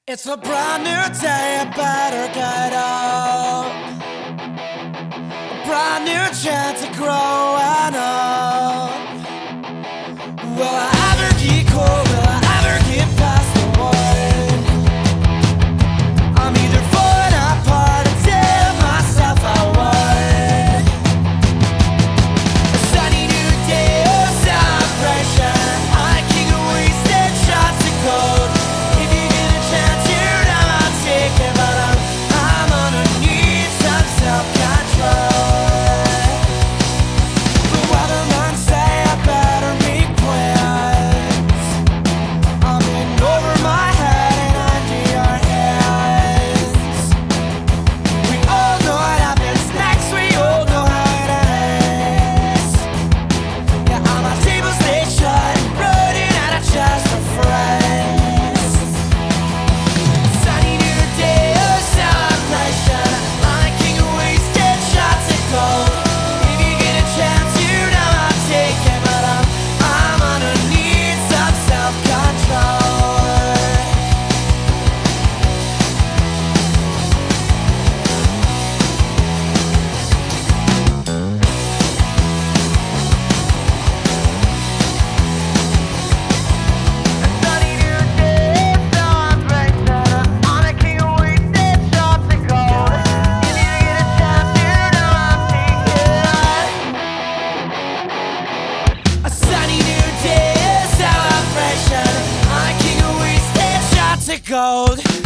It's a brand new day, I better get up. A brand new chance of growing up. Will I ever get cold? Will I ever get past the one? I'm either falling apart or tearing myself out. A sunny new day of celebration. I can't get wasted shots of gold. If you get a chance, you know I'll take it, but I'm gonna need some self-control. The weatherman say I better make plans. I'm in over my head and under your hands. We all know what happens next, we all know how it ends. Yeah, all my tables they shut, running out of chest for friends. Sunny new day of celebration. I can't get wasted shots of gold. If you get a chance, you know I'll take it, but I'm gonna need some self-control. Sunny new day of celebration. I can't get wasted shots of gold. If you get a chance, you know I'll take it. A sunny new day of celebration. I can't get wasted shots of gold.